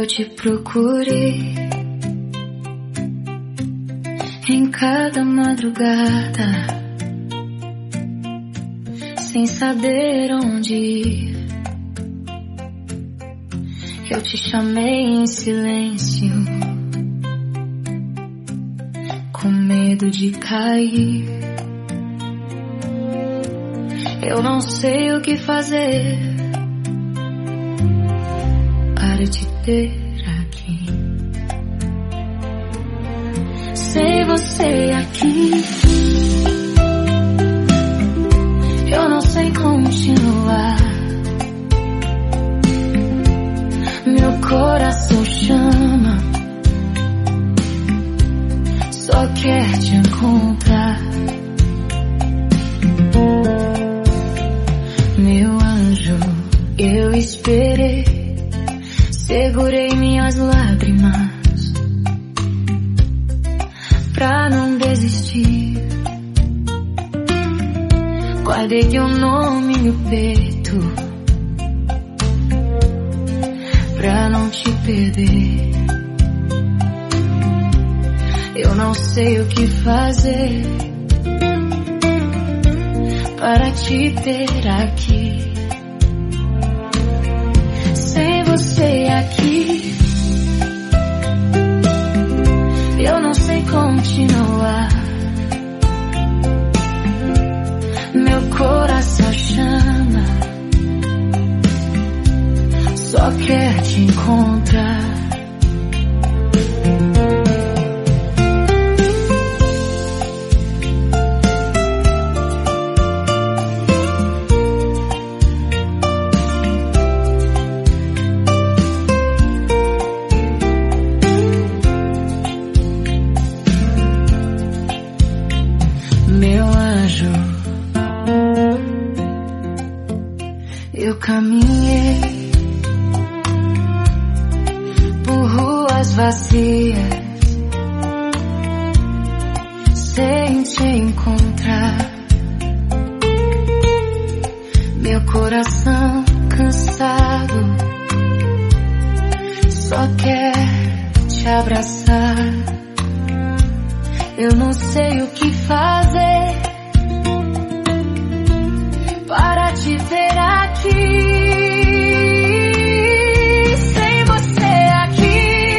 te procurei em cada madrugada, sem saber onde ir. Eu te chamei em silêncio, com medo de cair. Eu não sei o que fazer para te ter aqui. Sem você aqui, eu não sei continuar. Meu coração chama, só quer te encontrar. Meu anjo, eu esperei, segurei minhas lágrimas pra não desistir. Guardei teu nome no peito pra não te perder. Eu não sei o que fazer para te ter aqui. Sem você aqui, eu não sei continuar. Meu coração chama, só quer te encontrar. Meu anjo, eu caminhei por ruas vazias sem te encontrar. Meu coração cansado só quer te abraçar. Eu não sei o que fazer para te ter aqui. Sem você aqui,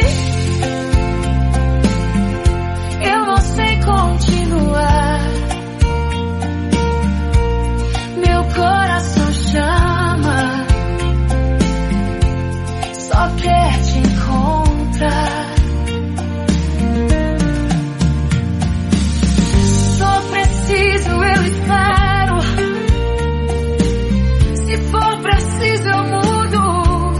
eu não sei continuar. Meu coração chama, só quer te encontrar. Eu espero, se for preciso eu mudo,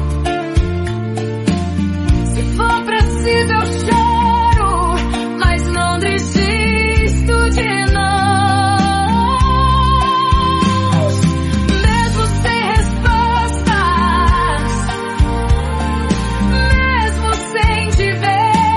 se for preciso eu choro, mas não desisto de nós. Mesmo sem respostas, mesmo sem te ver,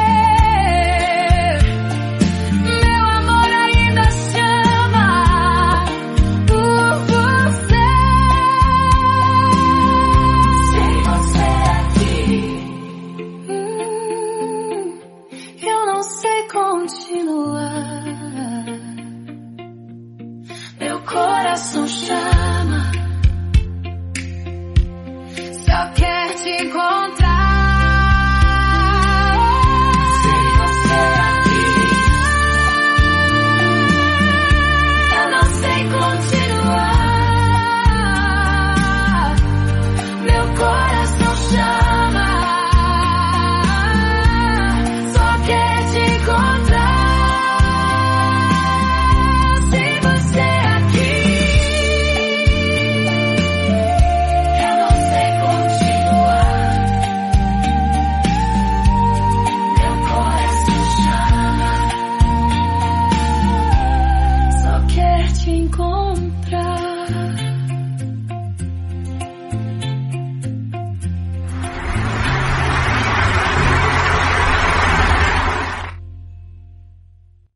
continuar. Meu coração chama, só quer te encontrar. Sem você aqui, eu não sei continuar. Meu coração chama, só quer te encontrar. Encontrar.